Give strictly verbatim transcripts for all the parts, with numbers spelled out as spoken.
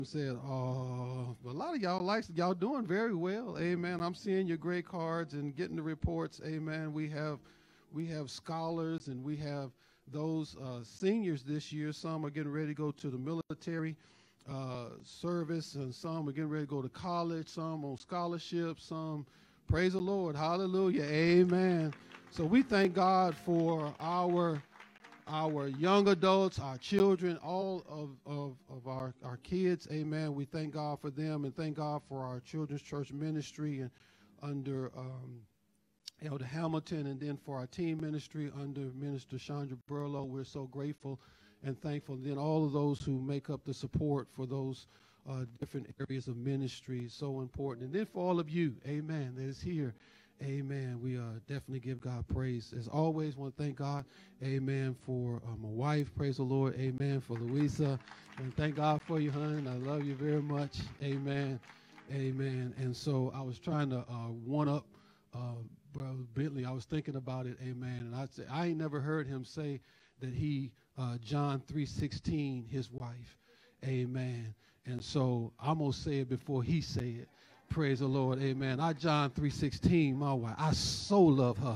Said, oh, a lot of y'all like y'all doing very well. Amen. I'm seeing your great cards and getting the reports. Amen. We have we have scholars and we have those uh, seniors this year. Some are getting ready to go to the military uh, service, and some are getting ready to go to college. Some on scholarships. Some, praise the Lord, hallelujah, amen. So we thank God for our our young adults, our children, all of, of, of our, our kids, amen. We thank God for them and thank God for our children's church ministry and under um, Elder Hamilton, and then for our teen ministry under Minister Chandra Burlow. We're so grateful and thankful. And then all of those who make up the support for those uh, different areas of ministry, so important. And then for all of you, amen, that is here. Amen. We uh, definitely give God praise. As always, want to thank God, amen, for uh, my wife. Praise the Lord. Amen. For Louisa. And thank God for you, hon. I love you very much. Amen. Amen. And so I was trying to uh, one up uh, Brother Bentley. I was thinking about it. Amen. And I say I ain't never heard him say that he, uh, John three sixteen, his wife. Amen. And so I'm going to say it before he say it. Praise the Lord, amen. I, John three sixteen, my wife, I so love her.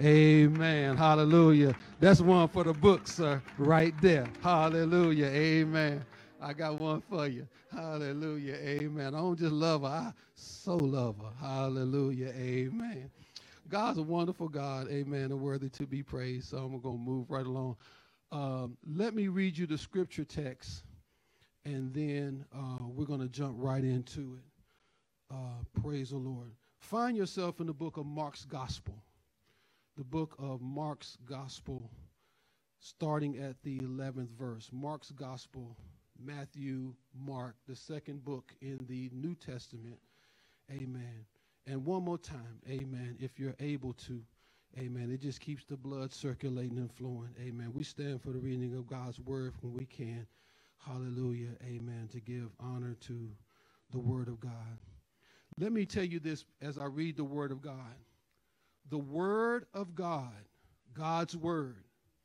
Amen, hallelujah. That's one for the book, sir, right there. Hallelujah, amen. I got one for you. Hallelujah, amen. I don't just love her, I so love her. Hallelujah, amen. God's a wonderful God, amen, and worthy to be praised. So I'm going to move right along. Um, let me read you the scripture text, and then uh, we're going to jump right into it. Uh, praise the Lord. Find yourself in the book of Mark's Gospel. The book of Mark's Gospel, starting at the eleventh verse. Mark's Gospel, Matthew, Mark, the second book in the New Testament. Amen. And one more time, amen, if you're able to. Amen. It just keeps the blood circulating and flowing. Amen. We stand for the reading of God's word when we can. Hallelujah. Amen. To give honor to the word of God. Let me tell you this as I read the word of God. The word of God, God's word,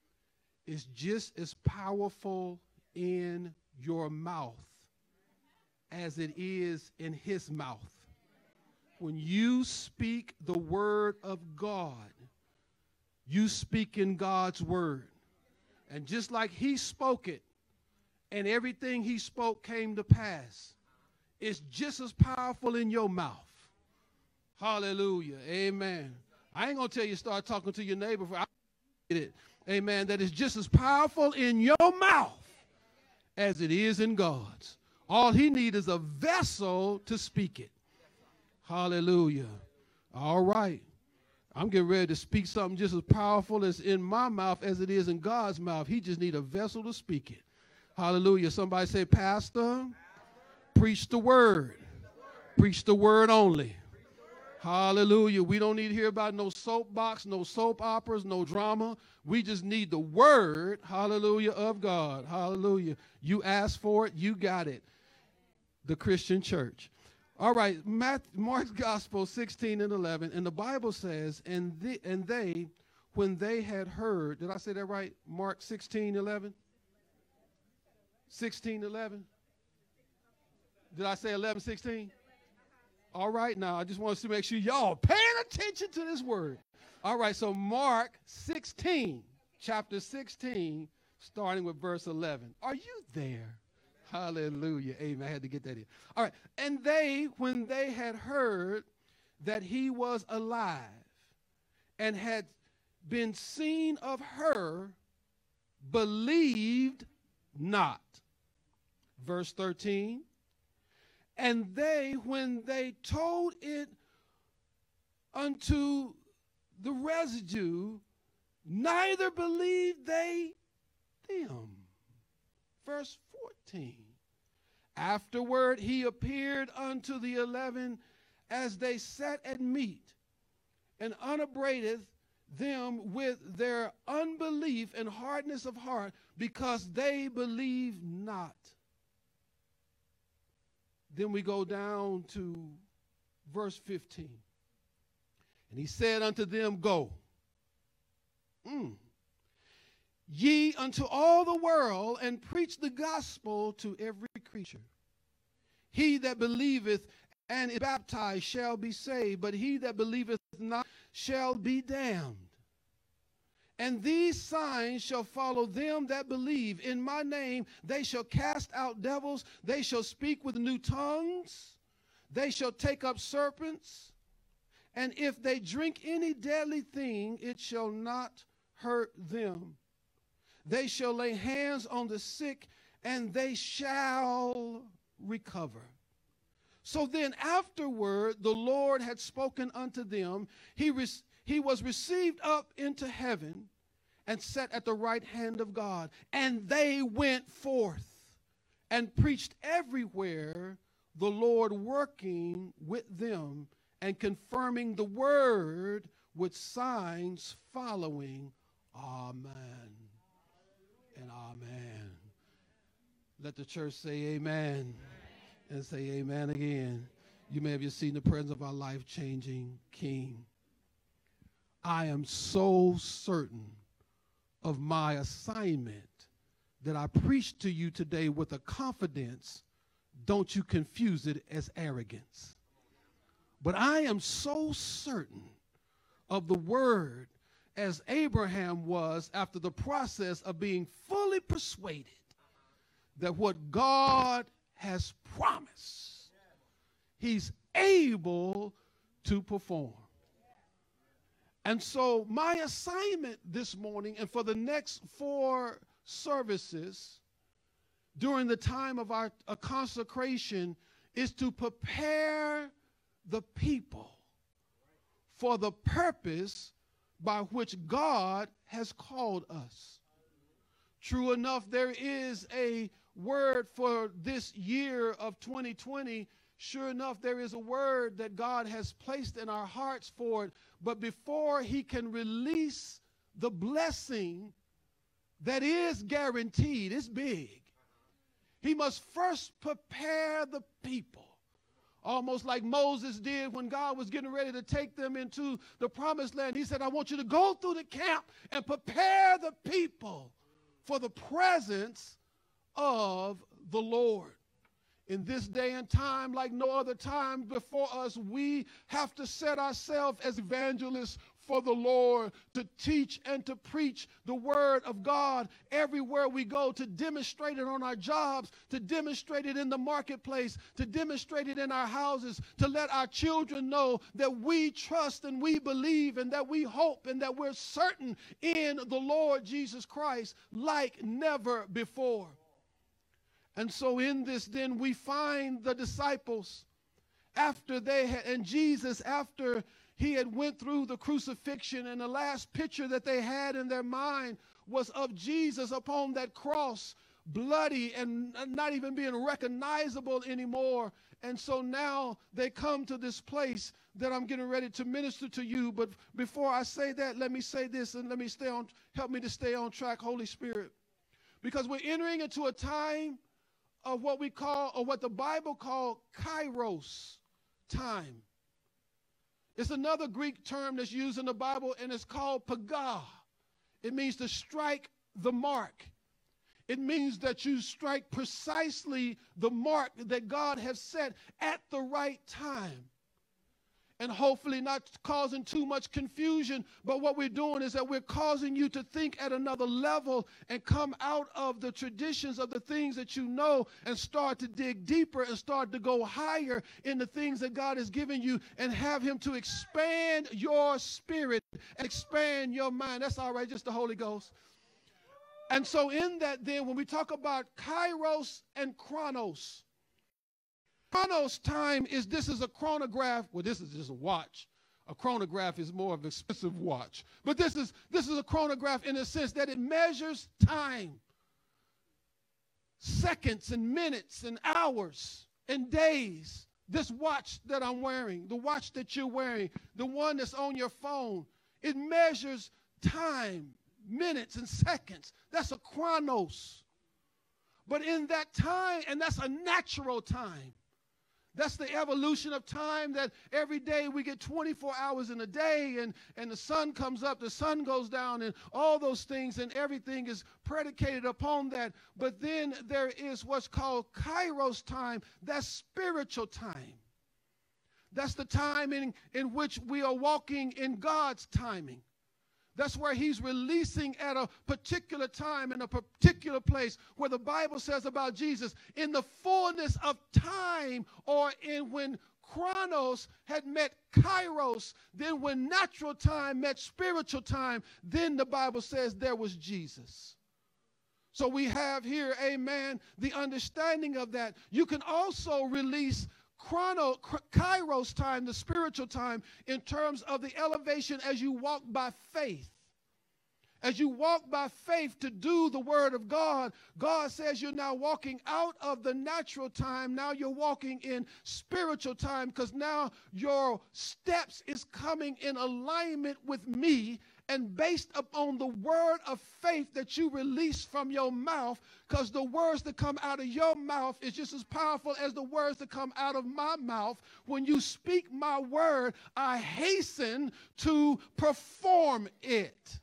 is just as powerful in your mouth as it is in his mouth. When you speak the word of God, you speak in God's word. And just like he spoke it, and everything he spoke came to pass, it's just as powerful in your mouth. Hallelujah. Amen. I ain't going to tell you start talking to your neighbor. For I get it. Amen. That is just as powerful in your mouth as it is in God's. All he needs is a vessel to speak it. Hallelujah. All right. I'm getting ready to speak something just as powerful as in my mouth as it is in God's mouth. He just needs a vessel to speak it. Hallelujah. Somebody say, Pastor, preach the word. Preach the word only. Hallelujah. We don't need to hear about no soapbox, no soap operas, no drama. We just need the word, hallelujah, of God. Hallelujah. You asked for it, you got it. The Christian church. All right, Matthew, Mark's Gospel sixteen and eleven, and the Bible says, and, the, and they, when they had heard, did I say that right? Mark sixteen, eleven? sixteen, eleven? Did I say eleven, sixteen? All right, now I just want to make sure y'all paying attention to this word. All right, so Mark sixteen, chapter sixteen, starting with verse eleven. Are you there? Hallelujah. Amen. I had to get that in. All right. And they, when they had heard that he was alive and had been seen of her, believed not. Verse thirteen. And they, when they told it unto the residue, neither believed they them. Verse fourteen. Afterward he appeared unto the eleven as they sat at meat, and upbraideth them with their unbelief and hardness of heart, because they believe not. Then we go down to verse fifteen. And he said unto them, Go. Mm. Ye unto all the world, and preach the gospel to every creature. He that believeth and is baptized shall be saved, but he that believeth not shall be damned. And these signs shall follow them that believe. In my name they shall cast out devils. They shall speak with new tongues. They shall take up serpents. And if they drink any deadly thing, it shall not hurt them. They shall lay hands on the sick, and they shall recover. So then afterward, the Lord had spoken unto them. He received He was received up into heaven and sat at the right hand of God. And they went forth and preached everywhere, the Lord working with them and confirming the word with signs following. Amen and amen. Let the church say amen, and say amen again. You may have just seen the presence of our life-changing King. I am so certain of my assignment that I preach to you today with a confidence. Don't you confuse it as arrogance. But I am so certain of the word as Abraham was after the process of being fully persuaded that what God has promised, he's able to perform. And so my assignment this morning and for the next four services during the time of our uh, consecration is to prepare the people for the purpose by which God has called us. True enough, there is a word for this year of twenty twenty. Sure enough, there is a word that God has placed in our hearts for it. But before he can release the blessing that is guaranteed, it's big, he must first prepare the people. Almost like Moses did when God was getting ready to take them into the promised land. He said, I want you to go through the camp and prepare the people for the presence of the Lord. In this day and time, like no other time before us, we have to set ourselves as evangelists for the Lord to teach and to preach the word of God everywhere we go, to demonstrate it on our jobs, to demonstrate it in the marketplace, to demonstrate it in our houses, to let our children know that we trust and we believe and that we hope and that we're certain in the Lord Jesus Christ like never before. And so in this, then, we find the disciples after they had, and Jesus, after he had went through the crucifixion, and the last picture that they had in their mind was of Jesus upon that cross, bloody and not even being recognizable anymore. And so now they come to this place that I'm getting ready to minister to you. But before I say that, let me say this, and let me stay on, help me to stay on track, Holy Spirit. Because we're entering into a time of what we call, or what the Bible called kairos time. It's another Greek term that's used in the Bible, and it's called pagah. It means to strike the mark. It means that you strike precisely the mark that God has set at the right time. And hopefully not causing too much confusion, but what we're doing is that we're causing you to think at another level and come out of the traditions of the things that you know and start to dig deeper and start to go higher in the things that God has given you and have him to expand your spirit and expand your mind. That's all right, just the Holy Ghost. And so in that then, when we talk about kairos and chronos, chronos time is, this is a chronograph. Well, this is just a watch. A chronograph is more of an expensive watch. But this is, this is a chronograph in the sense that it measures time. Seconds and minutes and hours and days. This watch that I'm wearing, the watch that you're wearing, the one that's on your phone, it measures time, minutes and seconds. That's a chronos. But in that time, and that's a natural time. That's the evolution of time, that every day we get twenty-four hours in a day, and, and the sun comes up, the sun goes down, and all those things, and everything is predicated upon that. But then there is what's called Kairos time. That's spiritual time. That's the time in, in which we are walking in God's timing. That's where he's releasing at a particular time in a particular place, where the Bible says about Jesus, in the fullness of time, or in when Chronos had met Kairos, then when natural time met spiritual time, then the Bible says there was Jesus. So we have here, amen, the understanding of that. You can also release Chrono, Kairos time, the spiritual time, in terms of the elevation as you walk by faith. As you walk by faith to do the word of God, God says you're now walking out of the natural time. Now you're walking in spiritual time, because now your steps is coming in alignment with me, and based upon the word of faith that you release from your mouth, because the words that come out of your mouth is just as powerful as the words that come out of my mouth. When you speak my word, I hasten to perform it.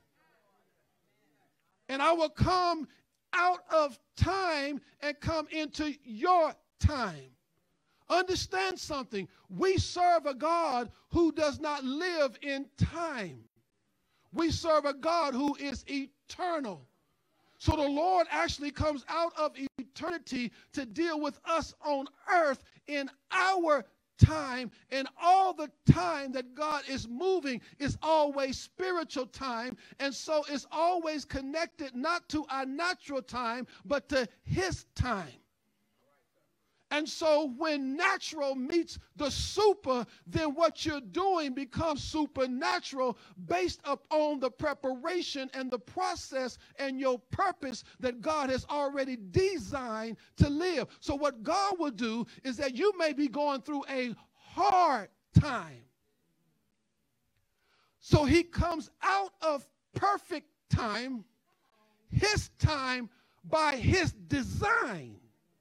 And I will come out of time and come into your time. Understand something. We serve a God who does not live in time. We serve a God who is eternal. So the Lord actually comes out of eternity to deal with us on earth in our time, and all the time that God is moving is always spiritual time, and so it's always connected not to our natural time, but to his time. And so when natural meets the super, then what you're doing becomes supernatural, based upon the preparation and the process and your purpose that God has already designed to live. So what God will do is that you may be going through a hard time. So he comes out of perfect time, his time, by his design.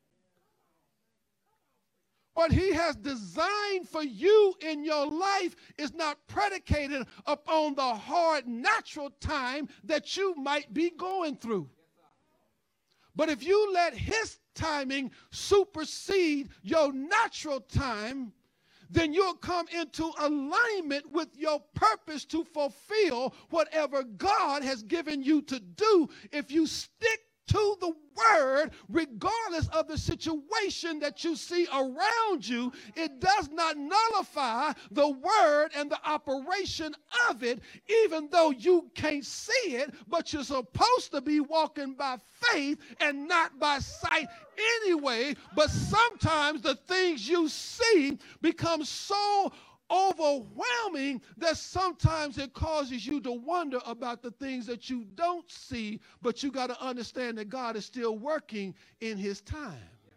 What he has designed for you in your life is not predicated upon the hard natural time that you might be going through. But if you let his timing supersede your natural time, then you'll come into alignment with your purpose to fulfill whatever God has given you to do if you stick to the word, regardless of the situation that you see around you. It does not nullify the word and the operation of it, even though you can't see it, but you're supposed to be walking by faith and not by sight anyway. But sometimes the things you see become so overwhelming that sometimes it causes you to wonder about the things that you don't see, but you got to understand that God is still working in his time.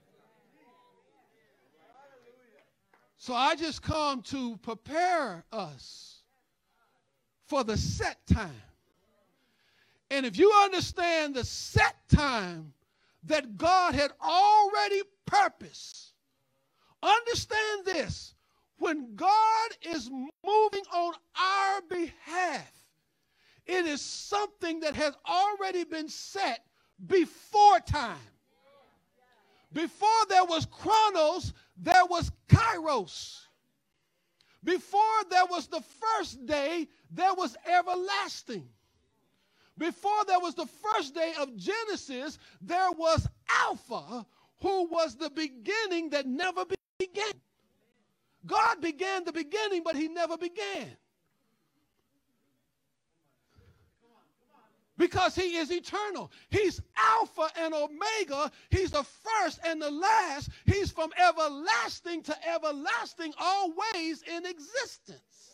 So I just come to prepare us for the set time. And if you understand the set time that God had already purposed, understand this. When God is moving on our behalf, it is something that has already been set before time. Before there was Chronos, there was Kairos. Before there was the first day, there was everlasting. Before there was the first day of Genesis, there was Alpha, who was the beginning that never began. God began the beginning, but he never began. Because he is eternal. He's Alpha and Omega. He's the first and the last. He's from everlasting to everlasting, always in existence.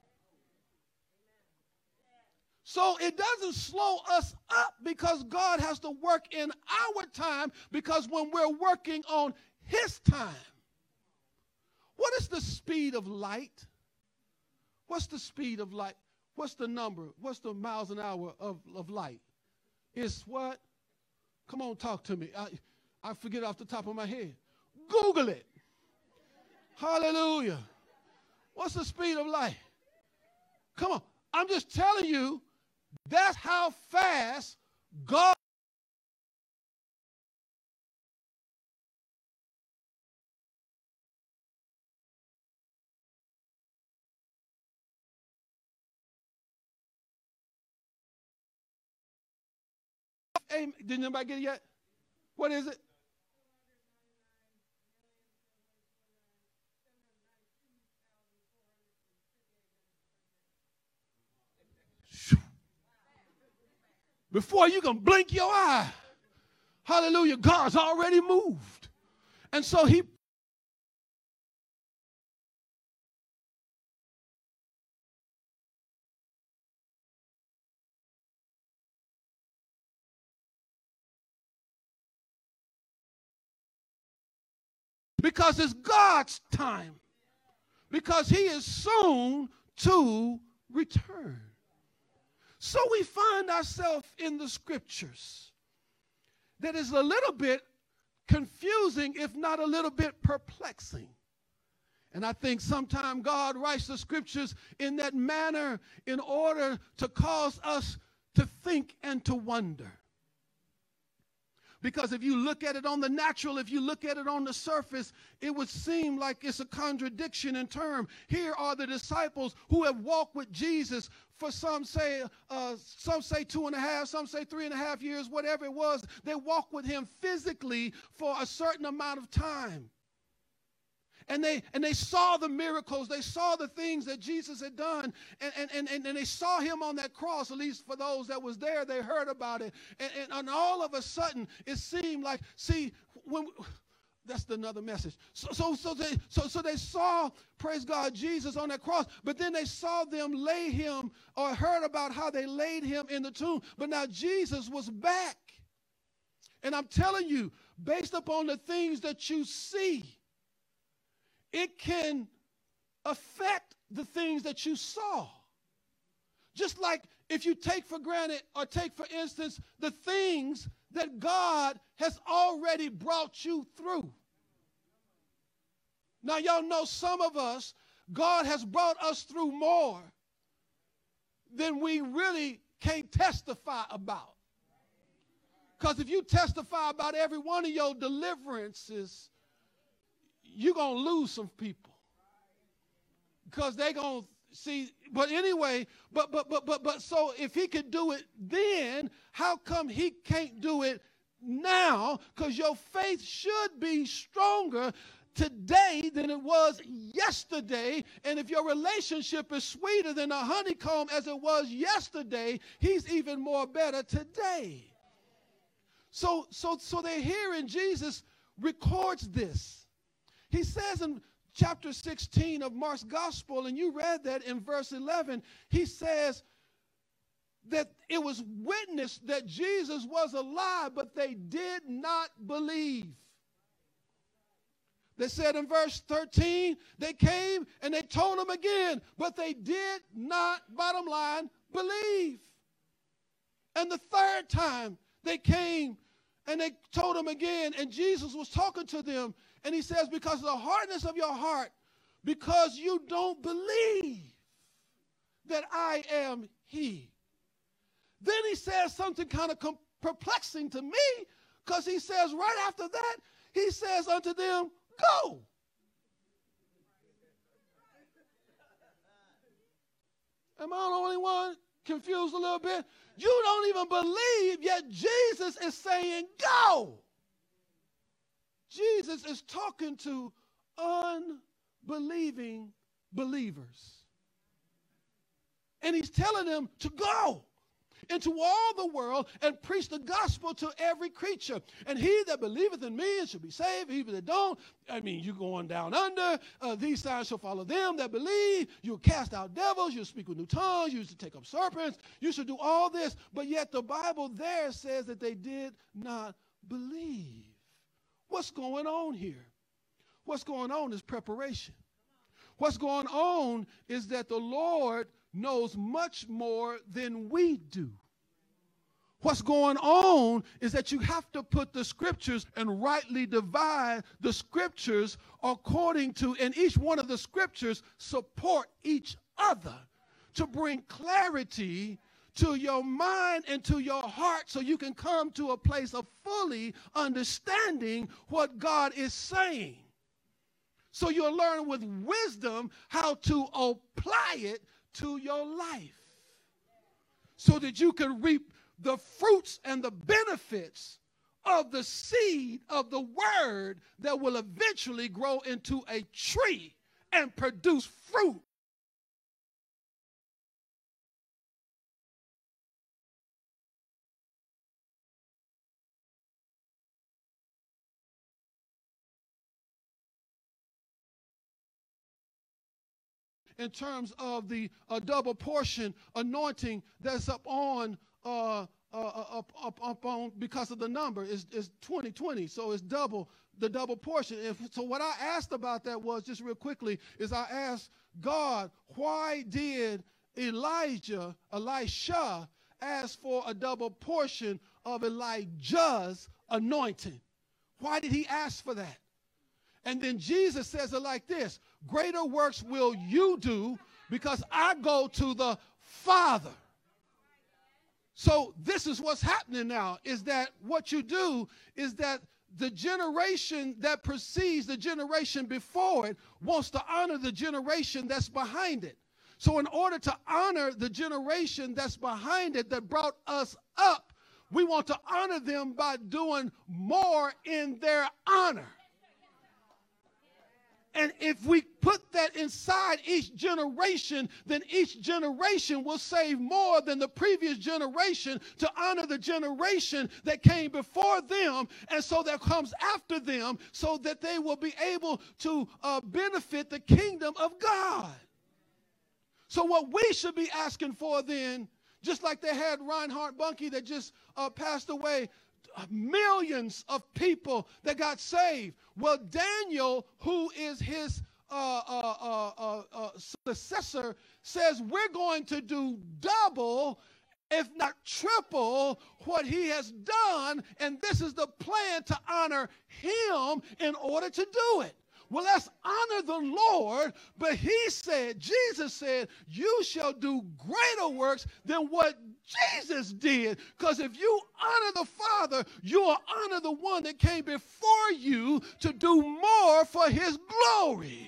So it doesn't slow us up, because God has to work in our time, because when we're working on his time. What is the speed of light? What's the speed of light? What's the number? What's the miles an hour of, of light? It's what? Come on, talk to me. I, I forget off the top of my head. Google it. Hallelujah. What's the speed of light? Come on. I'm just telling you, that's how fast God. Hey, did anybody get it yet? What is it? Before you can blink your eye, hallelujah, God's already moved. And so he because it's God's time. Because he is soon to return. So we find ourselves in the scriptures that is a little bit confusing, if not a little bit perplexing. And I think sometimes God writes the scriptures in that manner in order to cause us to think and to wonder. Because if you look at it on the natural, if you look at it on the surface, it would seem like it's a contradiction in term. Here are the disciples who have walked with Jesus for some say, uh, some say two and a half, some say three and a half years, whatever it was. They walked with him physically for a certain amount of time. And they and they saw the miracles. They saw the things that Jesus had done. And, and, and, and they saw him on that cross, at least for those that was there. They heard about it. And, and, and all of a sudden, it seemed like, see, when that's another message. So, so, so, they, so, so they saw, praise God, Jesus on that cross. But then they saw them lay him or heard about how they laid him in the tomb. But now Jesus was back. And I'm telling you, based upon the things that you see, it can affect the things that you saw. Just like if you take for granted or take, for instance, the things that God has already brought you through. Now, y'all know some of us, God has brought us through more than we really can testify about. Because if you testify about every one of your deliverances, you're going to lose some people because they're going to see. But anyway, but, but, but, but, but, so if he could do it then, how come he can't do it now? Because your faith should be stronger today than it was yesterday. And if your relationship is sweeter than a honeycomb as it was yesterday, he's even more better today. So, so, so they're hearing Jesus records this. He says in chapter sixteen of Mark's gospel, and you read that in verse eleven, he says that it was witnessed that Jesus was alive, but they did not believe. They said in verse thirteen, they came and they told him again, but they did not, bottom line, believe. And the third time they came and they told him again, and Jesus was talking to them. And he says, because of the hardness of your heart, because you don't believe that I am he. Then he says something kind of com- perplexing to me, because he says right after that, he says unto them, go. Am I the only one confused a little bit? You don't even believe, yet Jesus is saying, go. Jesus is talking to unbelieving believers. And he's telling them to go into all the world and preach the gospel to every creature. And he that believeth in me shall be saved. He that don't, I mean, you're going down under. Uh, these signs shall follow them that believe. You'll cast out devils. You'll speak with new tongues. You should take up serpents. You should do all this. But yet the Bible there says that they did not believe. What's going on here? What's going on is preparation. What's going on is that the Lord knows much more than we do. What's going on is that you have to put the scriptures and rightly divide the scriptures according to, and each one of the scriptures support each other to bring clarity to your mind and to your heart so you can come to a place of fully understanding what God is saying. So you'll learn with wisdom how to apply it to your life so that you can reap the fruits and the benefits of the seed of the word that will eventually grow into a tree and produce fruit. In terms of the uh, double portion anointing that's up on uh, uh, up, up, up on because of the number is is twenty twenty, so it's double the double portion. If, so what I asked about that was, just real quickly, is I asked God, why did Elijah, Elisha, ask for a double portion of Elijah's anointing? Why did he ask for that? And then Jesus says it like this: greater works will you do because I go to the Father. So this is what's happening now, is that what you do is that the generation that precedes the generation before it wants to honor the generation that's behind it. So in order to honor the generation that's behind it that brought us up, we want to honor them by doing more in their honor. And if we put that inside each generation, then each generation will save more than the previous generation to honor the generation that came before them, and so that comes after them, so that they will be able to uh, benefit the kingdom of God. So what we should be asking for then, just like they had Reinhard Bonnke that just uh, passed away, millions of people that got saved. Well, Daniel, who is his uh, uh, uh, uh, uh, successor, says we're going to do double, if not triple, what he has done, and this is the plan to honor him in order to do it. Well, let's honor the Lord, but he said, Jesus said, you shall do greater works than what Jesus did, because if you honor the Father, you will honor the one that came before you to do more for his glory.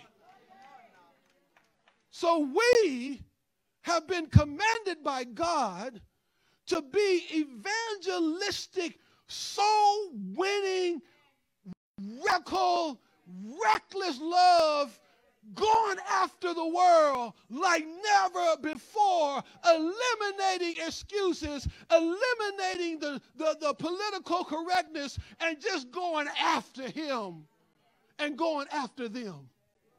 So we have been commanded by God to be evangelistic, soul-winning, radical, reckless love, going after the world like never before, eliminating excuses, eliminating the, the, the political correctness, and just going after him and going after them.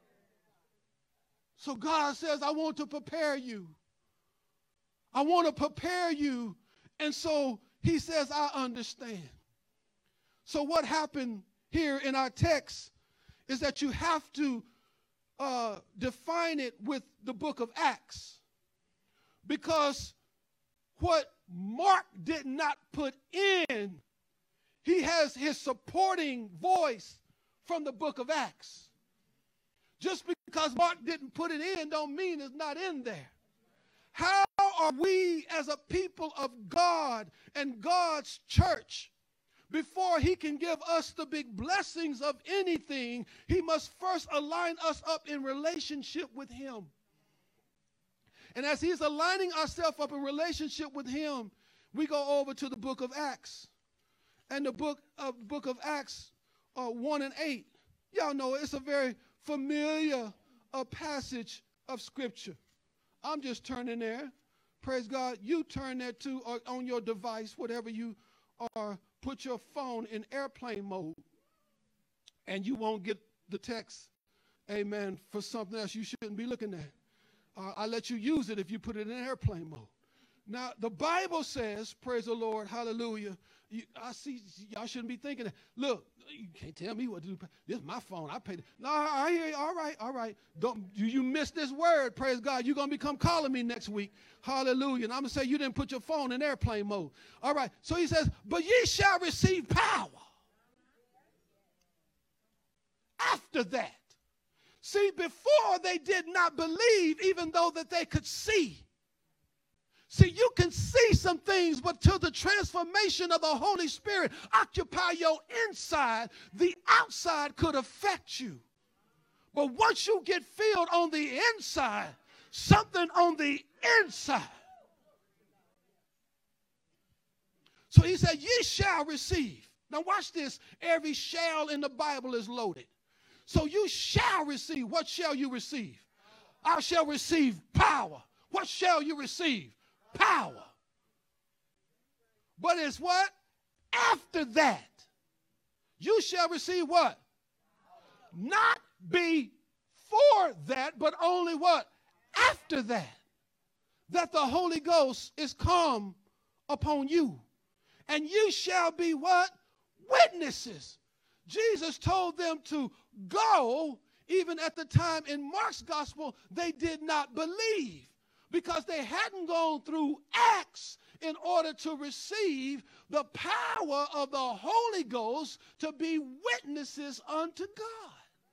So God says, I want to prepare you. I want to prepare you. And so he says, I understand. So what happened here in our text is that you have to uh, define it with the book of Acts. Because what Mark did not put in, he has his supporting voice from the book of Acts. Just because Mark didn't put it in don't mean it's not in there. How are we as a people of God and God's church, before he can give us the big blessings of anything, he must first align us up in relationship with him. And as he's aligning ourselves up in relationship with him, we go over to the book of Acts. And the book of book of Acts uh, one and eight. Y'all know it's a very familiar uh, passage of Scripture. I'm just turning there. Praise God. You turn there too, or on your device, whatever you are. Put your phone in airplane mode, and you won't get the text, amen, for something else you shouldn't be looking at. Uh, I let you use it if you put it in airplane mode. Now, the Bible says, praise the Lord, hallelujah. You, I see, y'all shouldn't be thinking that. Look, you can't tell me what to do. This is my phone. I paid it. No, I hear you. All right, all right. Don't you, you miss this word, praise God. You're going to become calling me next week. Hallelujah. And I'm going to say you didn't put your phone in airplane mode. All right. So he says, but ye shall receive power. After that. See, before they did not believe, even though that they could see. See, you can see some things, but till the transformation of the Holy Spirit occupy your inside, the outside could affect you. But once you get filled on the inside, something on the inside. So he said, ye shall receive. Now watch this. Every shall in the Bible is loaded. So you shall receive. What shall you receive? I shall receive power. What shall you receive? Power. But it's what? After that. You shall receive what? Not before that, but only what? After that. That the Holy Ghost is come upon you. And you shall be what? Witnesses. Jesus told them to go. Even at the time in Mark's gospel, they did not believe because they hadn't gone through Acts in order to receive the power of the Holy Ghost to be witnesses unto God.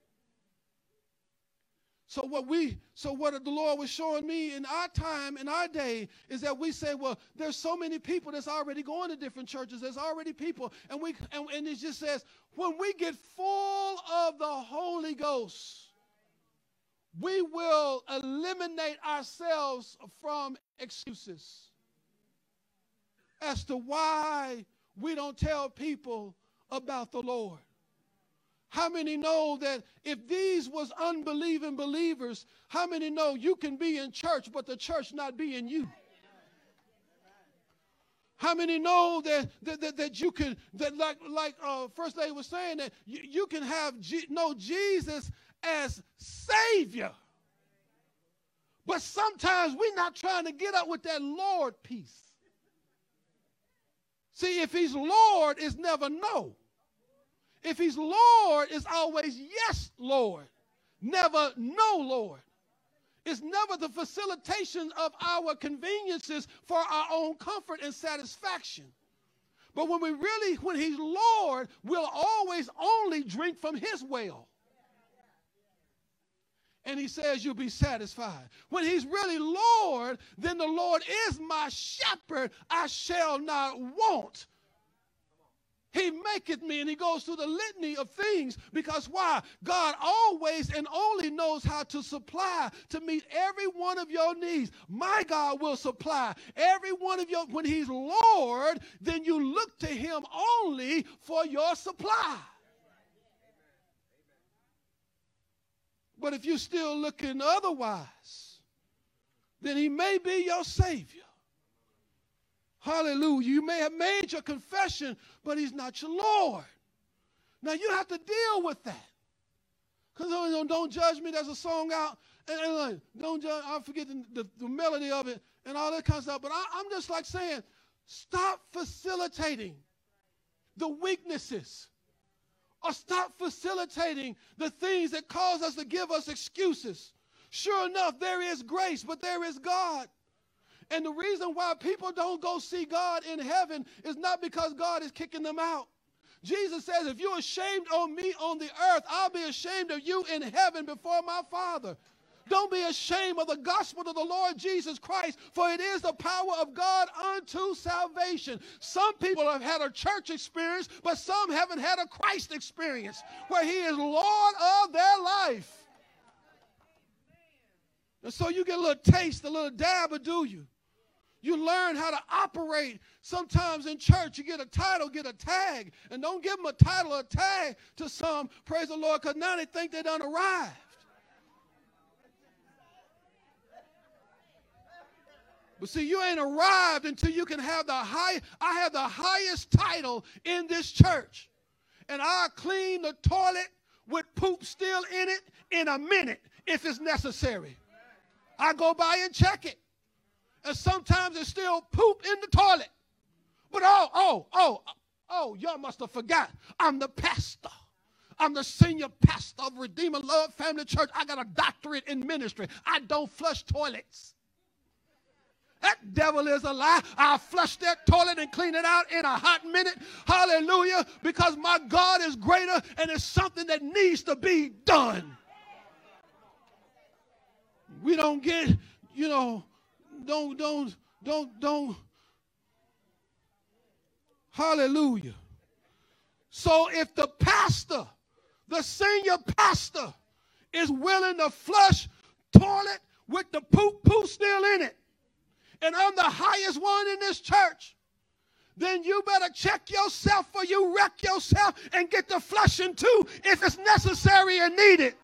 So what we, so what the Lord was showing me in our time, in our day, is that we say, well, there's so many people that's already going to different churches. There's already people, and we, and, and it just says, when we get full of the Holy Ghost, we will eliminate ourselves from excuses as to why we don't tell people about the Lord. How many know that if these was unbelieving believers, how many know you can be in church, but the church not be in you? How many know that that, that, that you can, that like like uh, First Lady was saying, that you, you can have G, know Jesus as Savior, but sometimes we're not trying to get up with that Lord piece. See, if he's Lord, it's never no. If he's Lord, it's always yes, Lord. Never no, Lord. It's never the facilitation of our conveniences for our own comfort and satisfaction. But when we really, when he's Lord, we'll always only drink from his well. And he says you'll be satisfied. When he's really Lord, then the Lord is my shepherd, I shall not want. He maketh me, and he goes through the litany of things, because why? God always and only knows how to supply to meet every one of your needs. My God will supply every one of your, when he's Lord, then you look to him only for your supply. But if you're still looking otherwise, then he may be your Savior. Hallelujah. You may have made your confession, but he's not your Lord. Now you have to deal with that. Because don't, don't judge me. There's a song out. And, and like, don't judge. I forget the, the, the melody of it and all that kind of stuff. But I, I'm just like saying, stop facilitating the weaknesses. Or stop facilitating the things that cause us to give us excuses. Sure enough, there is grace, but there is God. And the reason why people don't go see God in heaven is not because God is kicking them out. Jesus says, if you're ashamed of me on the earth, I'll be ashamed of you in heaven before my Father. Don't be ashamed of the gospel of the Lord Jesus Christ, for it is the power of God unto salvation. Some people have had a church experience, but some haven't had a Christ experience where he is Lord of their life. And so you get a little taste, a little dab of do you. You learn how to operate. Sometimes in church, you get a title, get a tag. And don't give them a title or a tag to some, praise the Lord, because now they think they done arrived. But see, you ain't arrived until you can have the high, I have the highest title in this church. And I'll clean the toilet with poop still in it in a minute if it's necessary. I go by and check it. And sometimes there's still poop in the toilet. But oh, oh, oh, oh, y'all must have forgot. I'm the pastor. I'm the senior pastor of Redeemer Love Family Church. I got a doctorate in ministry. I don't flush toilets. That devil is a lie. I'll flush that toilet and clean it out in a hot minute. Hallelujah. Because my God is greater and it's something that needs to be done. We don't get, you know, don't, don't, don't, don't. Hallelujah. So if the pastor, the senior pastor, is willing to flush toilet with the poop poo still in it, and I'm the highest one in this church, then you better check yourself or you wreck yourself and get the flushing too if it's necessary and needed.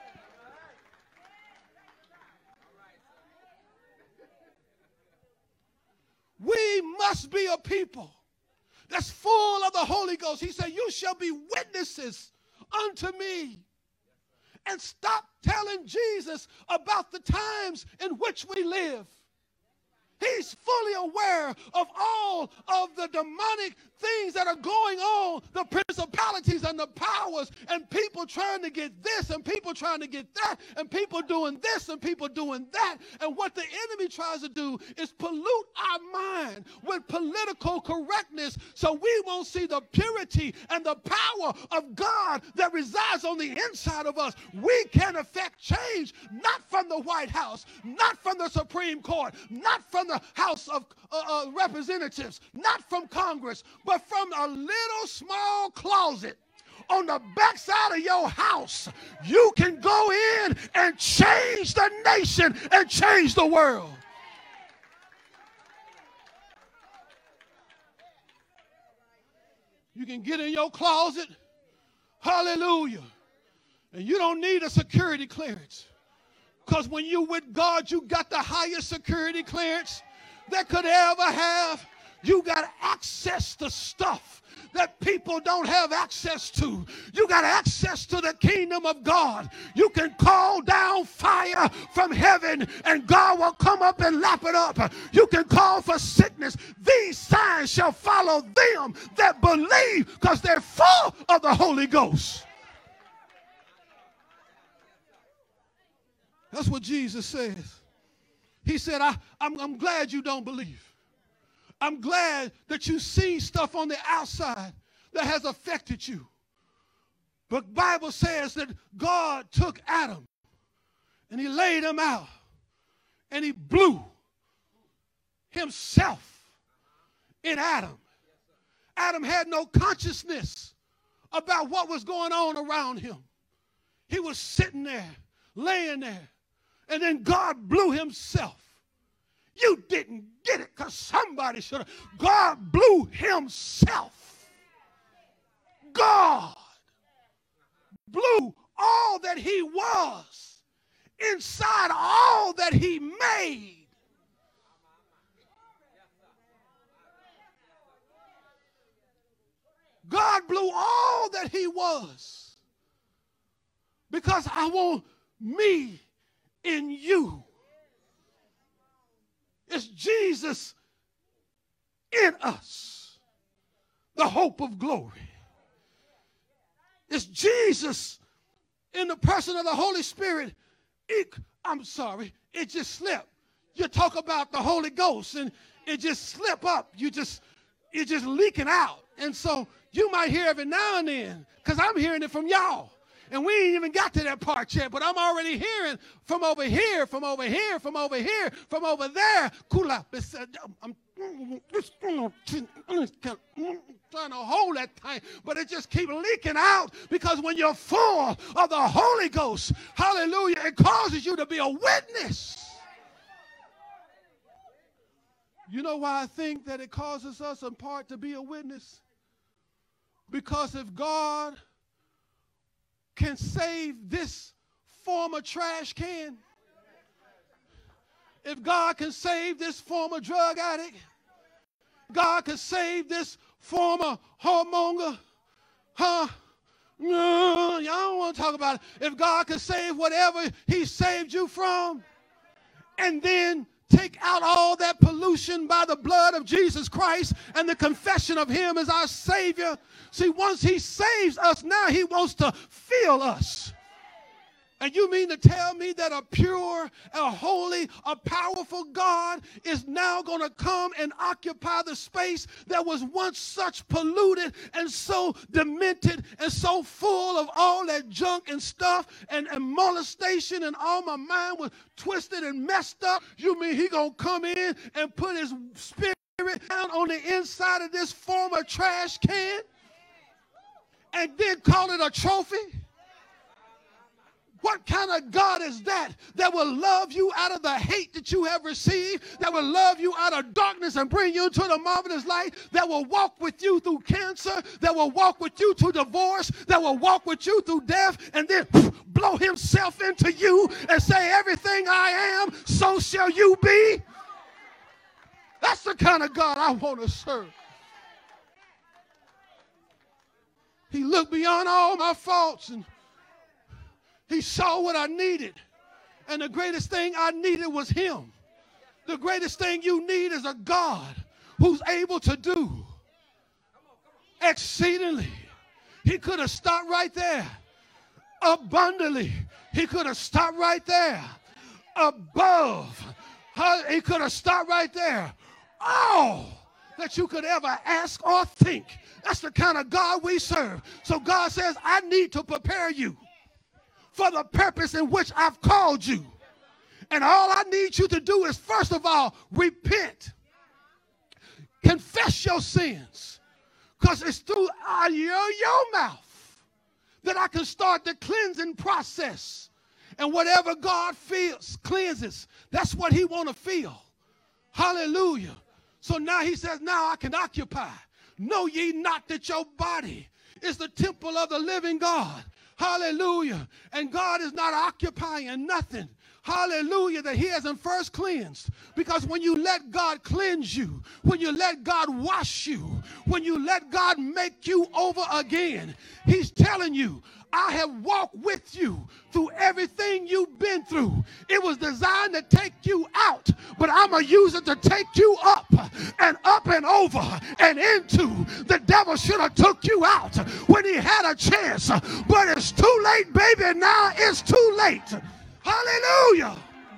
We must be a people that's full of the Holy Ghost. He said, you shall be witnesses unto me. And stop telling Jesus about the times in which we live. He's fully aware of all of the demonic things that are going on, the principalities and the powers, and people trying to get this and people trying to get that, and people doing this and people doing that. And what the enemy tries to do is pollute our mind with political correctness so we won't see the purity and the power of God that resides on the inside of us. We can affect change not from the White House, not from the Supreme Court, not from the House of uh, uh, Representatives, not from Congress, but from a little small closet on the backside of your house. You can go in and change the nation and change the world. You can get in your closet, hallelujah, and you don't need a security clearance. Because when you with God, you got the highest security clearance that could ever have. You got access to stuff that people don't have access to. You got access to the kingdom of God. You can call down fire from heaven and God will come up and lap it up. You can call for sickness. These signs shall follow them that believe, because they're full of the Holy Ghost. That's what Jesus says. He said, I, I'm, I'm glad you don't believe. I'm glad that you see stuff on the outside that has affected you. But the Bible says that God took Adam and he laid him out and he blew himself in Adam. Adam had no consciousness about what was going on around him. He was sitting there, laying there, and then God blew himself. You didn't get it because somebody should have. God blew himself. God blew all that he was inside all that he made. God blew all that he was because I want me in you. It's Jesus in us, the hope of glory. It's Jesus in the person of the Holy Spirit. It, I'm sorry, it just slipped. You talk about the Holy Ghost and it just slip up. You just, it's just leaking out. And so you might hear every now and then, because I'm hearing it from y'all. And we ain't even got to that part yet, but I'm already hearing from over here, from over here, from over here, from over there. I'm trying to hold that thing, but it just keeps leaking out, because when you're full of the Holy Ghost, hallelujah, it causes you to be a witness. You know why I think that it causes us in part to be a witness? Because if God can save this former trash can, if God can save this former drug addict, God can save this former whoremonger, huh? No, y'all don't want to talk about it. If God can save whatever he saved you from, and then take out all that pollution by the blood of Jesus Christ and the confession of him as our Savior. See, once he saves us, now he wants to fill us. And you mean to tell me that a pure, a holy, a powerful God is now going to come and occupy the space that was once such polluted and so demented and so full of all that junk and stuff and, and molestation, and all my mind was twisted and messed up? You mean he going to come in and put his spirit down on the inside of this former trash can and then call it a trophy? What kind of God is that, that will love you out of the hate that you have received, that will love you out of darkness and bring you into the marvelous light, that will walk with you through cancer, that will walk with you through divorce, that will walk with you through death, and then blow himself into you and say, everything I am, so shall you be? That's the kind of God I want to serve. He looked beyond all my faults and he saw what I needed. And the greatest thing I needed was him. The greatest thing you need is a God who's able to do exceedingly. He could have stopped right there. Abundantly. He could have stopped right there. Above. He could have stopped right there. All that you could ever ask or think. That's the kind of God we serve. So God says, I need to prepare you for the purpose in which I've called you. And all I need you to do is, first of all, repent. Confess your sins. Because it's through uh, your, your mouth that I can start the cleansing process. And whatever God feels, cleanses, that's what he want to feel. Hallelujah. So now he says, now I can occupy. Know ye not that your body is the temple of the living God. Hallelujah. And God is not occupying nothing. Hallelujah, that he hasn't first cleansed. Because when you let God cleanse you, when you let God wash you, when you let God make you over again, he's telling you, I have walked with you through everything you've been through. It was designed to take you out, but I'm going to use it to take you up and up and over and into. The devil should have took you out when he had a chance, but it's too late, baby. Now it's too late. Hallelujah.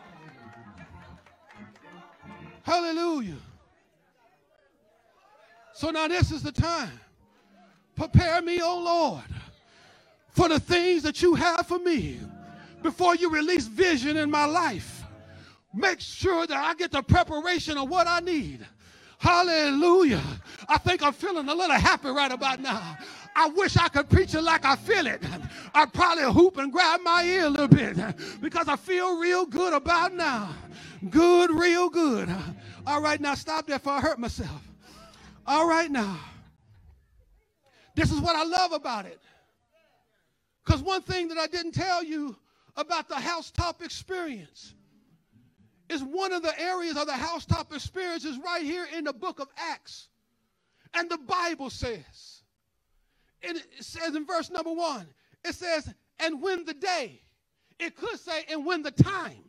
Hallelujah. So now this is the time. Prepare me, O Lord, for the things that you have for me. Before you release vision in my life, make sure that I get the preparation of what I need. Hallelujah. I think I'm feeling a little happy right about now. I wish I could preach it like I feel it. I'd probably hoop and grab my ear a little bit because I feel real good about now. Good, real good. All right, now stop there before I hurt myself. All right, now. This is what I love about it. Because one thing that I didn't tell you about the housetop experience is one of the areas of the housetop experience is right here in the book of Acts. And the Bible says, it says in verse number one, it says, and when the day, it could say, and when the time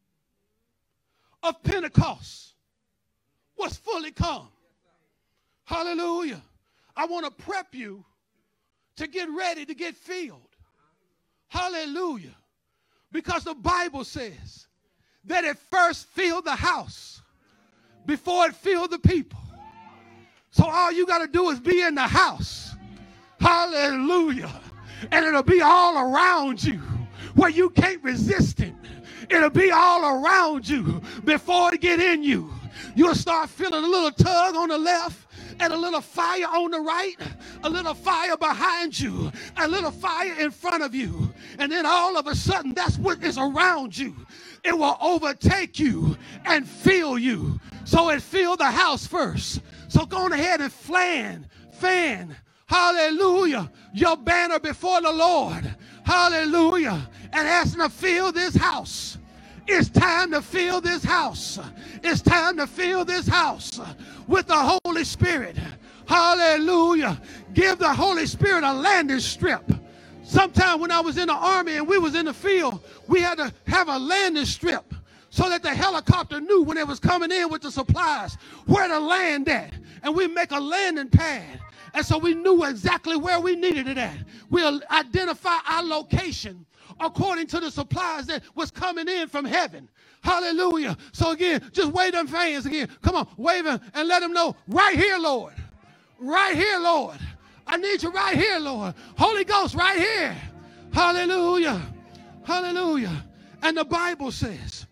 of Pentecost was fully come. Hallelujah. I want to prep you to get ready to get filled. Hallelujah. Because the Bible says that it first filled the house before it filled the people. So all you got to do is be in the house. Hallelujah. And it'll be all around you where you can't resist it. It'll be all around you before it get in you. You'll start feeling a little tug on the left and a little fire on the right, a little fire behind you, a little fire in front of you. And then all of a sudden, that's what is around you. It will overtake you and fill you. So it filled the house first. So go on ahead and fan, fan, hallelujah, your banner before the Lord. Hallelujah. And ask him to fill this house. It's time to fill this house. It's time to fill this house with the Holy Spirit. Hallelujah. Give the Holy Spirit a landing strip. Sometime when I was in the army and we was in the field, we had to have a landing strip so that the helicopter knew when it was coming in with the supplies where to land at. And we make a landing pad. And so we knew exactly where we needed it at. We'll identify our location according to the supplies that was coming in from heaven. Hallelujah. So again, just wave them fans again. Come on, wave them and let them know, right here, Lord. Right here, Lord. I need you right here, Lord. Holy Ghost, right here. Hallelujah. Hallelujah. And the Bible says,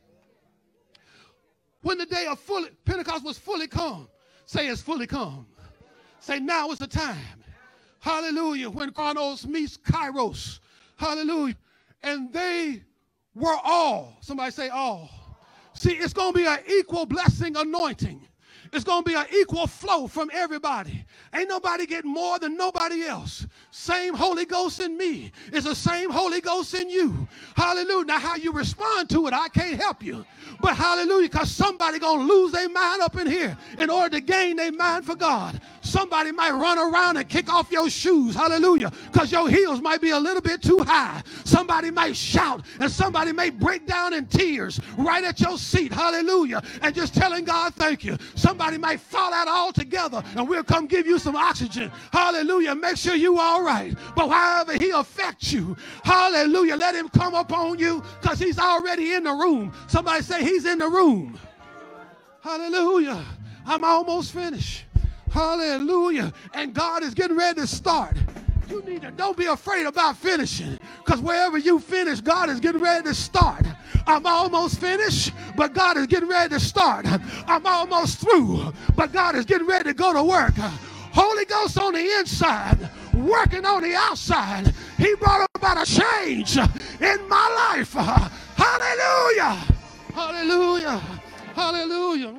when the day of fully, Pentecost was fully come, say it's fully come. Say now is the time. Hallelujah. When Chronos meets Kairos. Hallelujah. And they were all. Somebody say all. See, it's going to be an equal blessing anointing. It's going to be an equal flow from everybody. Ain't nobody getting more than nobody else. Same Holy Ghost in me is the same Holy Ghost in you. Hallelujah. Now how you respond to it, I can't help you. But hallelujah, because somebody going to lose their mind up in here in order to gain their mind for God. Somebody might run around and kick off your shoes. Hallelujah. Because your heels might be a little bit too high. Somebody might shout and somebody may break down in tears right at your seat. Hallelujah. And just telling God thank you. Somebody might fall out altogether and we'll come give you some oxygen. Hallelujah. Make sure you all right. But however he affects you, hallelujah, let him come upon you because he's already in the room. Somebody say he's in the room. Hallelujah. I'm almost finished. Hallelujah. And God is getting ready to start. You need to, don't be afraid about finishing, because wherever you finish, God is getting ready to start. I'm almost finished, but God is getting ready to start. I'm almost through, but God is getting ready to go to work. Holy Ghost on the inside, working on the outside. He brought about a change in my life. Hallelujah. Hallelujah. Hallelujah.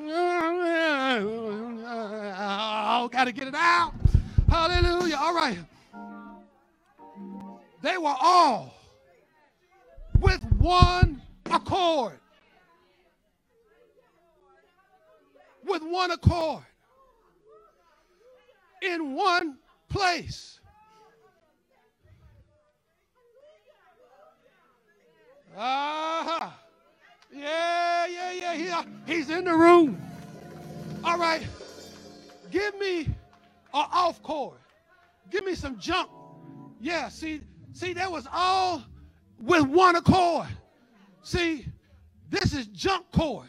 Oh, got to get it out. Hallelujah. All right. They were all with one accord. With one accord. In one place. Ah. Yeah, yeah, yeah, yeah. He's in the room. All right. Give me an off chord. Give me some jump. Yeah, see, see, that was all with one accord. See, this is jump chord.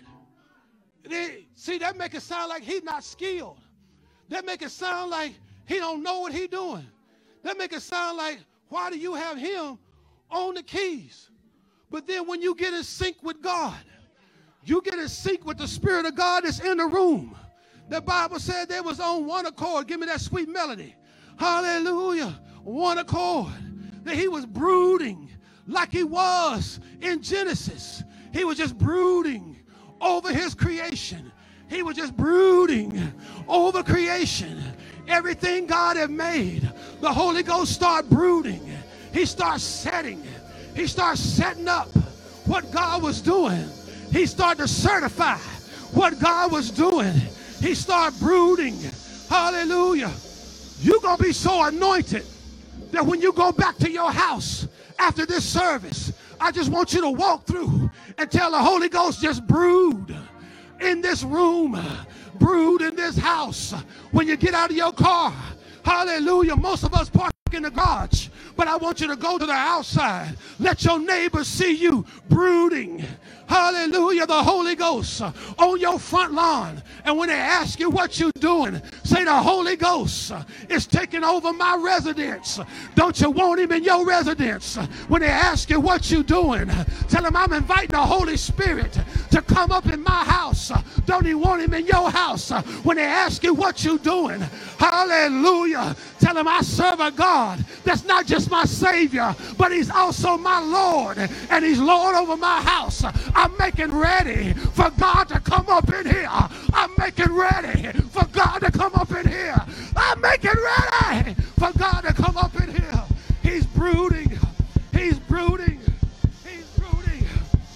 They, see, that make it sound like he's not skilled. That make it sound like he don't know what he doing. That make it sound like, why do you have him on the keys? But then when you get in sync with God, you get in sync with the Spirit of God that's in the room. The Bible said they was on one accord. Give me that sweet melody. Hallelujah. One accord. That he was brooding like he was in Genesis. He was just brooding over his creation. He was just brooding over creation. Everything God had made, the Holy Ghost started brooding. He starts setting. He starts setting up what God was doing. He started to certify what God was doing. He started brooding. Hallelujah. You're going to be so anointed that when you go back to your house after this service, I just want you to walk through and tell the Holy Ghost, just brood in this room, brood in this house. When you get out of your car, hallelujah, most of us park in the garage, but I want you to go to the outside. Let your neighbors see you brooding. Hallelujah, the Holy Ghost on your front lawn. And when they ask you what you're doing, say the Holy Ghost is taking over my residence. Don't you want him in your residence? When they ask you what you're doing, tell them I'm inviting the Holy Spirit to come up in my house. Don't you want him in your house? When they ask you what you're doing, hallelujah, tell them I serve a God that's not just my Savior, but he's also my Lord, and he's Lord over my house. I'm making ready for God to come up in here. I'm making ready for God to come up in here. I'm making ready for God to come up in here. He's brooding. He's brooding. He's brooding.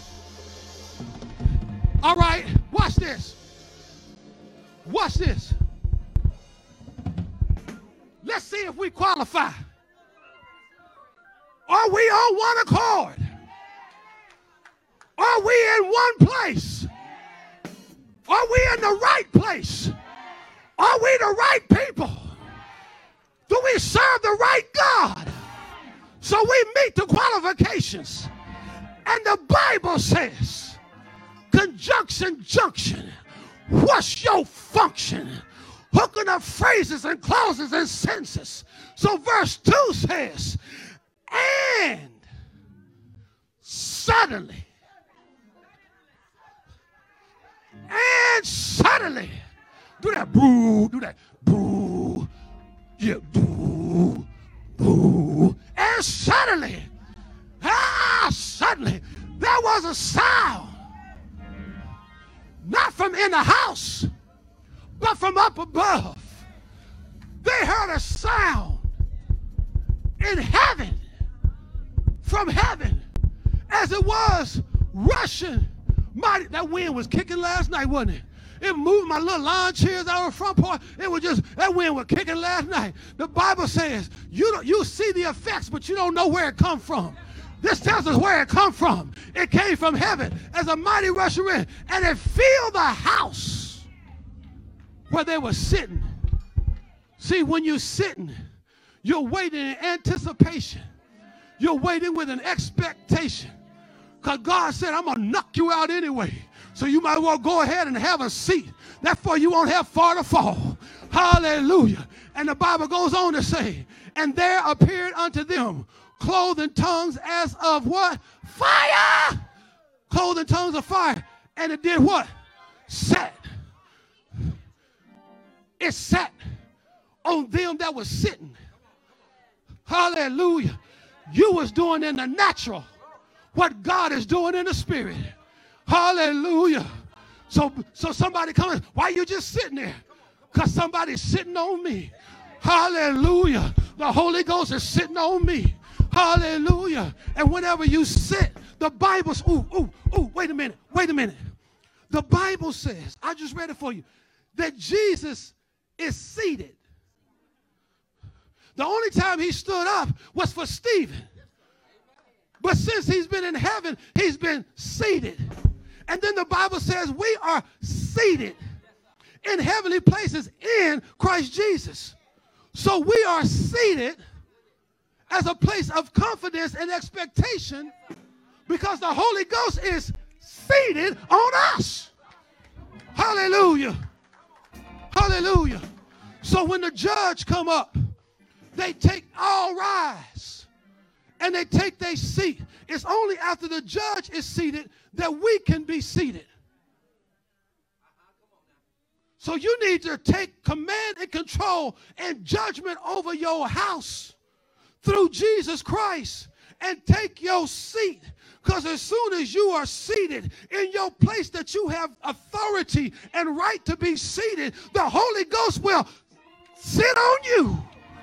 All right, watch this. Watch this. Let's see if we qualify. Are we on one accord? Are we in one place? Are we in the right place? Are we the right people? Do we serve the right God? So we meet the qualifications. And the Bible says, conjunction, junction, what's your function? Hooking up phrases and clauses and sentences. So verse two says, and suddenly, and suddenly, do that boo, do that boo, yeah, boo, boo, and suddenly, ah, suddenly, there was a sound, not from in the house, but from up above. They heard a sound in heaven, from heaven, as it was rushing. Mighty, that wind was kicking last night, wasn't it? It moved my little lawn chairs out of the front porch. It was just, that wind was kicking last night. The Bible says, you don't, you see the effects, but you don't know where it come from. This tells us where it come from. It came from heaven as a mighty rushing wind, and it filled the house where they were sitting. See, when you're sitting, you're waiting in anticipation. You're waiting with an expectation. Because God said, I'm going to knock you out anyway. So you might as well go ahead and have a seat. Therefore, you won't have far to fall. Hallelujah. And the Bible goes on to say, and there appeared unto them clothed in tongues as of what? Fire! Clothed in tongues of fire. And it did what? Sat. It sat on them that was sitting. Hallelujah. You was doing in the natural what God is doing in the spirit. Hallelujah. So, so somebody comes, why you just sitting there? Because somebody's sitting on me. Hallelujah. The Holy Ghost is sitting on me. Hallelujah. And whenever you sit, the Bible's, ooh, ooh, ooh, wait a minute, wait a minute. The Bible says, I just read it for you, that Jesus is seated. The only time he stood up was for Stephen. But since he's been in heaven, he's been seated. And then the Bible says we are seated in heavenly places in Christ Jesus. So we are seated as a place of confidence and expectation because the Holy Ghost is seated on us. Hallelujah. Hallelujah. So when the judge come up, they take all rise. And they take their seat. It's only after the judge is seated that we can be seated. So you need to take command and control and judgment over your house through Jesus Christ and take your seat. Because as soon as you are seated in your place that you have authority and right to be seated, the Holy Ghost will sit on you.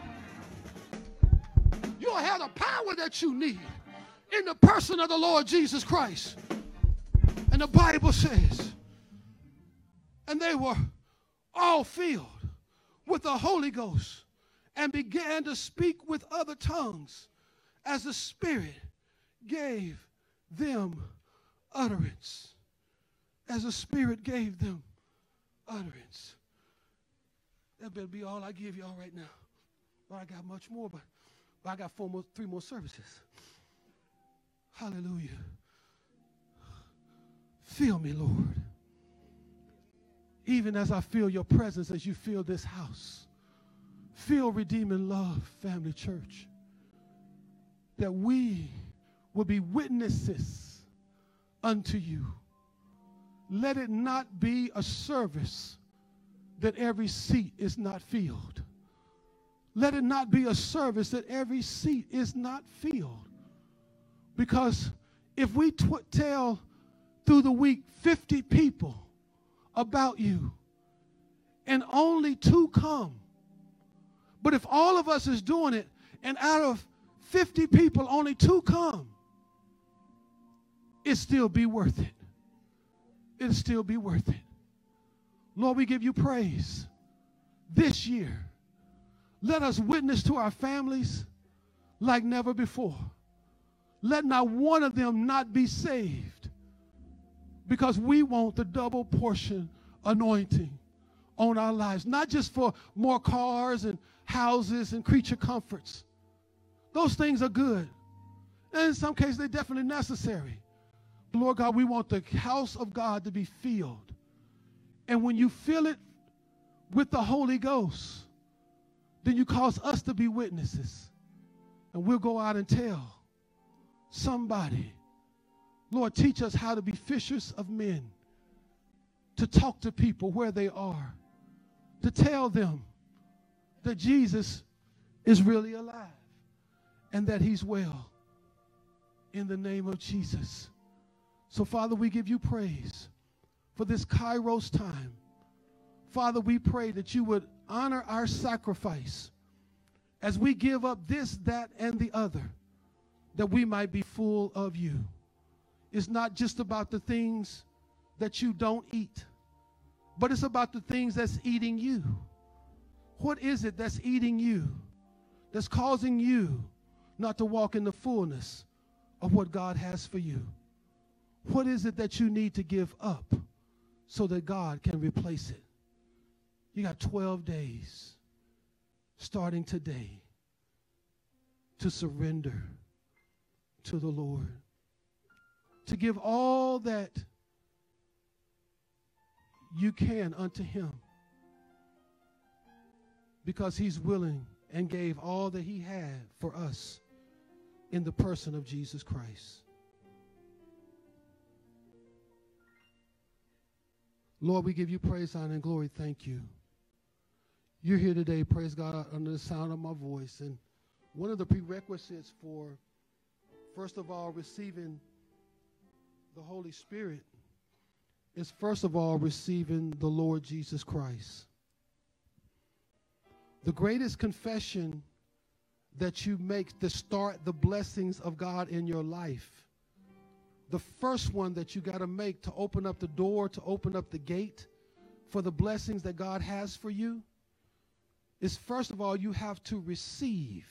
You'll have the power that you need in the person of the Lord Jesus Christ. And the Bible says, and they were all filled with the Holy Ghost and began to speak with other tongues as the Spirit gave them utterance. As the Spirit gave them utterance. That better be all I give y'all right now. Well, I got much more, but I got four more, three more services. Hallelujah. Feel me, Lord. Even as I feel your presence, as you feel this house. Feel redeeming love, family church. That we will be witnesses unto you. Let it not be a service that every seat is not filled. Let it not be a service that every seat is not filled. Because if we tw- tell through the week fifty people about you and only two come, but if all of us is doing it and out of fifty people only two come, it still be worth it. It'll still be worth it. Lord, we give you praise this year. Let us witness to our families like never before. Let not one of them not be saved because we want the double portion anointing on our lives, not just for more cars and houses and creature comforts. Those things are good. And in some cases, they're definitely necessary. But Lord God, we want the house of God to be filled. And when you fill it with the Holy Ghost, then you cause us to be witnesses. And we'll go out and tell somebody. Lord, teach us how to be fishers of men, to talk to people where they are, to tell them that Jesus is really alive and that he's well, in the name of Jesus. So, Father, we give you praise for this Kairos time. Father, we pray that you would honor our sacrifice as we give up this, that, and the other, that we might be full of you. It's not just about the things that you don't eat, but it's about the things that's eating you. What is it that's eating you, that's causing you not to walk in the fullness of what God has for you? What is it that you need to give up so that God can replace it? You got twelve days starting today to surrender to the Lord, to give all that you can unto him, because he's willing and gave all that he had for us in the person of Jesus Christ. Lord, we give you praise, honor, and glory. Thank you. You're here today, praise God, under the sound of my voice. And one of the prerequisites for, first of all, receiving the Holy Spirit is, first of all, receiving the Lord Jesus Christ. The greatest confession that you make to start the blessings of God in your life, the first one that you got to make to open up the door, to open up the gate for the blessings that God has for you, is, first of all, you have to receive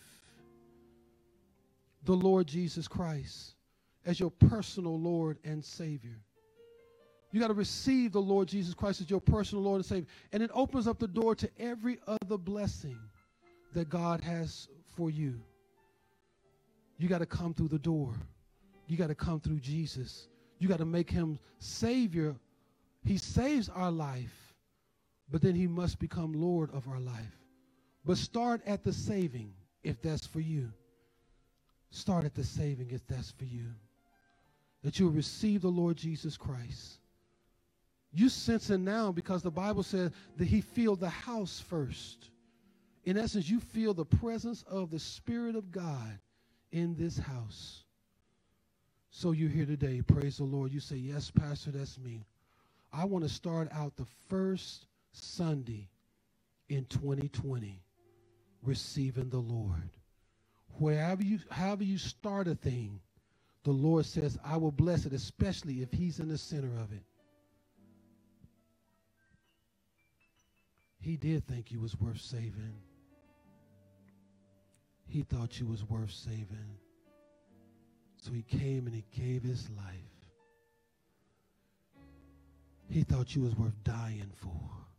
the Lord Jesus Christ as your personal Lord and Savior. You got to receive the Lord Jesus Christ as your personal Lord and Savior. And it opens up the door to every other blessing that God has for you. You got to come through the door. You got to come through Jesus. You got to make him Savior. He saves our life, but then he must become Lord of our life. But start at the saving if that's for you. Start at the saving if that's for you. That you'll receive the Lord Jesus Christ. You sense it now because the Bible says that he filled the house first. In essence, you feel the presence of the Spirit of God in this house. So you're here today. Praise the Lord. You say, yes, Pastor, that's me. I want to start out the first Sunday in twenty twenty receiving the Lord. Wherever you, however you start a thing, the Lord says, I will bless it, especially if he's in the center of it. He did think you was worth saving. He thought you was worth saving. So he came and he gave his life. He thought you was worth dying for.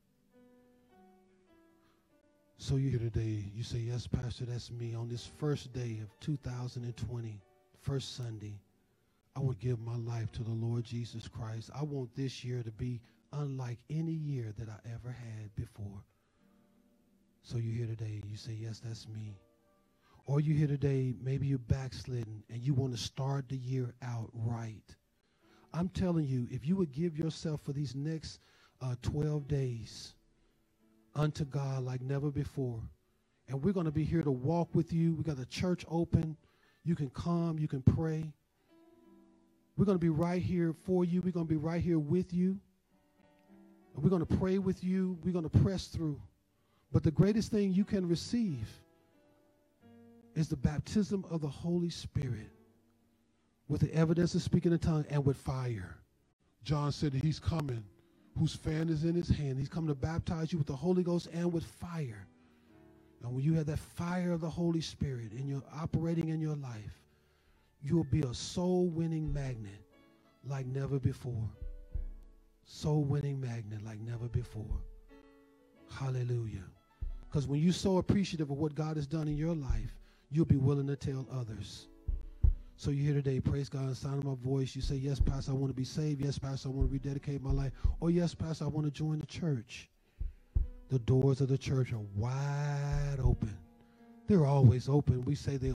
So you're here today. You say, yes, Pastor, that's me. On this first day of two thousand twenty, first Sunday, I want to give my life to the Lord Jesus Christ. I want this year to be unlike any year that I ever had before. So you're here today. You say, yes, that's me. Or you're here today, maybe you're backslidden and you want to start the year out right. I'm telling you, if you would give yourself for these next uh, twelve days unto God like never before, and we're going to be here to walk with you. We got the church open. You can come. You can pray. We're going to be right here for you. We're going to be right here with you. And we're going to pray with you. We're going to press through. But the greatest thing you can receive is the baptism of the Holy Spirit with the evidence of speaking in tongues and with fire. John said that he's coming, whose fan is in his hand. He's coming to baptize you with the Holy Ghost and with fire. And when you have that fire of the Holy Spirit in your operating in your life, you will be a soul-winning magnet like never before. soul winning magnet like never before. Hallelujah. Because when you're so appreciative of what God has done in your life, you'll be willing to tell others. So you're here today, praise God, the sound of my voice. You say, yes, Pastor, I want to be saved. Yes, Pastor, I want to rededicate my life. Or yes, Pastor, I want to join the church. The doors of the church are wide open. They're always open. We say they